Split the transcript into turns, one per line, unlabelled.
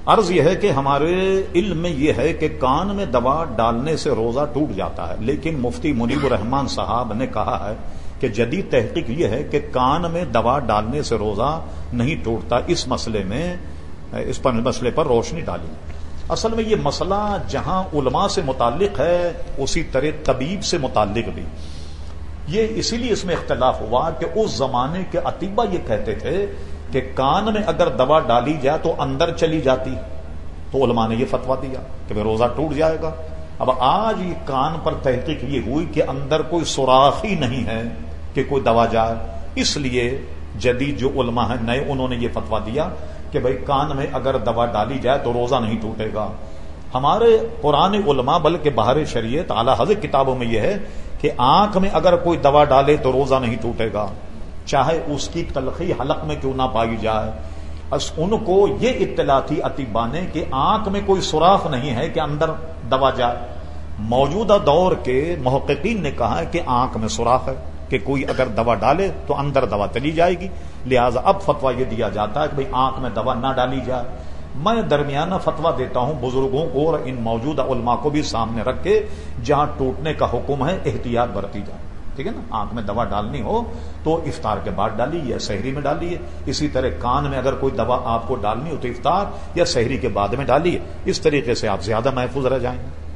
عرض یہ ہے کہ ہمارے علم میں یہ ہے کہ کان میں دوا ڈالنے سے روزہ ٹوٹ جاتا ہے، لیکن مفتی منیب الرحمان صاحب نے کہا ہے کہ جدید تحقیق یہ ہے کہ کان میں دوا ڈالنے سے روزہ نہیں ٹوٹتا۔ اس مسئلے پر روشنی ڈالی۔ اصل میں یہ مسئلہ جہاں علماء سے متعلق ہے اسی طرح طبیب سے متعلق بھی، یہ اسی لیے اس میں اختلاف ہوا کہ اس زمانے کے اطباء یہ کہتے تھے کہ کان میں اگر دوا ڈالی جائے تو اندر چلی جاتی، تو علماء نے یہ فتویٰ دیا کہ روزہ ٹوٹ جائے گا۔ اب آج یہ کان پر تحقیق یہ ہوئی کہ اندر کوئی سوراخ ہی نہیں ہے کہ کوئی دوا جائے، اس لیے جدید جو علماء ہیں نئے، انہوں نے یہ فتویٰ دیا کہ بھئی کان میں اگر دوا ڈالی جائے تو روزہ نہیں ٹوٹے گا۔ ہمارے پرانے علماء بلکہ بہر شریعت اعلی حضرت کتابوں میں یہ ہے کہ آنکھ میں اگر کوئی دوا ڈالے تو روزہ نہیں ٹوٹے گا، چاہے اس کی تلخی حلق میں کیوں نہ پائی جائے۔ ان کو یہ اطلاع تھی اطباء نے کہ آنکھ میں کوئی سوراخ نہیں ہے کہ اندر دوا جائے۔ موجودہ دور کے محققین نے کہا ہے کہ آنکھ میں سوراخ ہے کہ کوئی اگر دوا ڈالے تو اندر دوا چلی جائے گی، لہذا اب فتویٰ یہ دیا جاتا ہے کہ بھئی آنکھ میں دوا نہ ڈالی جائے۔ میں درمیانہ فتویٰ دیتا ہوں بزرگوں کو اور ان موجودہ علماء کو بھی سامنے رکھ کے، جہاں ٹوٹنے کا حکم ہے احتیاط برتی جائے، ٹھیک ہے نا۔ آنکھ میں دوا ڈالنی ہو تو افطار کے بعد ڈالیے یا سحری میں ڈالیے، اسی طرح کان میں اگر کوئی دوا آپ کو ڈالنی ہو تو افطار یا سحری کے بعد میں ڈالیے، اس طریقے سے آپ زیادہ محفوظ رہ جائیں گے۔